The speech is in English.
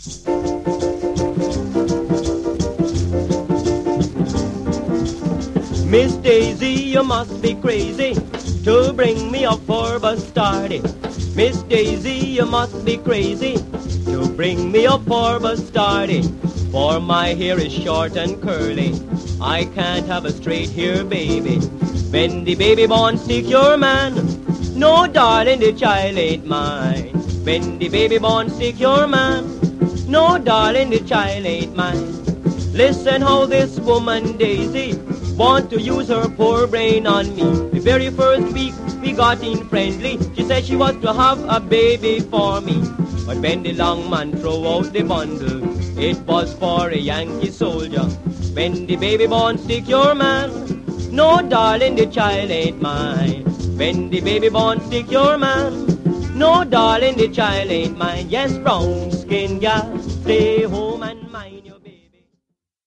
Miss Daisy, you must be crazy to bring me up for bastardy. Miss Daisy, you must be crazy to bring me up for bastardy. For my hair is short and curly, I can't have a straight hair, baby. When the baby born, stick your man. No, darling, the child ain't mine. When the baby born, stick your man. No, darling, the child ain't mine. Listen how this woman Daisy want to use her poor brain on me. The very first week we got in friendly, she said she was to have a baby for me. But when the long man throw out the bundle, it was for a Yankee soldier. When the baby born, stick your man. No, darling, the child ain't mine. When the baby born, stick your man. No, darling, the child ain't mine. Yes, brown skin gal, stay home and mind your baby.